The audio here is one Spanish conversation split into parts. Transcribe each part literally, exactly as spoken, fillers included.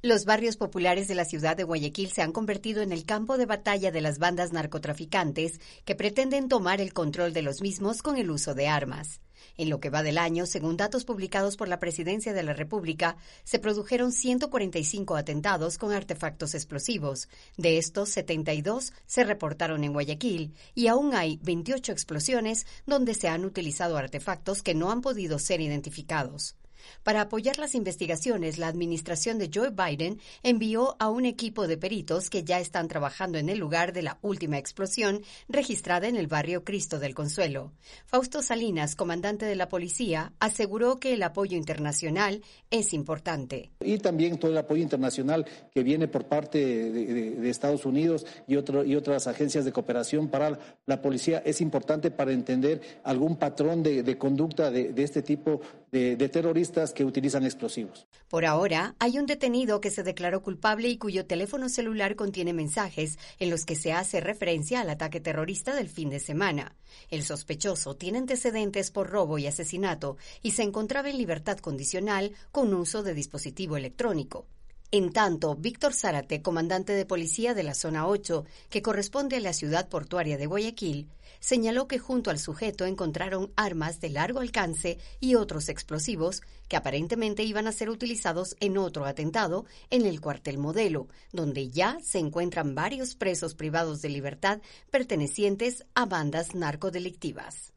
Los barrios populares de la ciudad de Guayaquil se han convertido en el campo de batalla de las bandas narcotraficantes que pretenden tomar el control de los mismos con el uso de armas. En lo que va del año, según datos publicados por la Presidencia de la República, se produjeron ciento cuarenta y cinco atentados con artefactos explosivos. De estos, setenta y dos se reportaron en Guayaquil y aún hay veintiocho explosiones donde se han utilizado artefactos que no han podido ser identificados. Para apoyar las investigaciones, la administración de Joe Biden envió a un equipo de peritos que ya están trabajando en el lugar de la última explosión registrada en el barrio Cristo del Consuelo. Fausto Salinas, comandante de la policía, aseguró que el apoyo internacional es importante. Y también todo el apoyo internacional que viene por parte de, de, de Estados Unidos y, otro, y otras agencias de cooperación para la policía es importante para entender algún patrón de, de conducta de, de este tipo de, de terroristas que utilizan explosivos. Por ahora, hay un detenido que se declaró culpable y cuyo teléfono celular contiene mensajes en los que se hace referencia al ataque terrorista del fin de semana. El sospechoso tiene antecedentes por robo y asesinato y se encontraba en libertad condicional con uso de dispositivo electrónico. En tanto, Víctor Zárate, comandante de policía de la Zona ocho, que corresponde a la ciudad portuaria de Guayaquil, señaló que junto al sujeto encontraron armas de largo alcance y otros explosivos que aparentemente iban a ser utilizados en otro atentado en el cuartel Modelo, donde ya se encuentran varios presos privados de libertad pertenecientes a bandas narcodelictivas.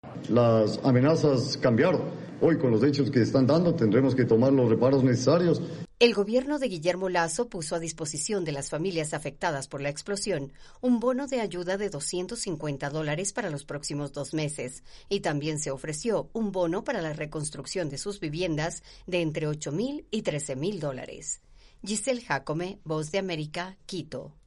Las amenazas cambiaron. Hoy, con los hechos que están dando, tendremos que tomar los reparos necesarios. El gobierno de Guillermo Lasso puso a disposición de las familias afectadas por la explosión un bono de ayuda de doscientos cincuenta dólares para los próximos dos meses y también se ofreció un bono para la reconstrucción de sus viviendas de entre ocho mil y trece mil dólares. Giselle Jacome, Voz de América, Quito.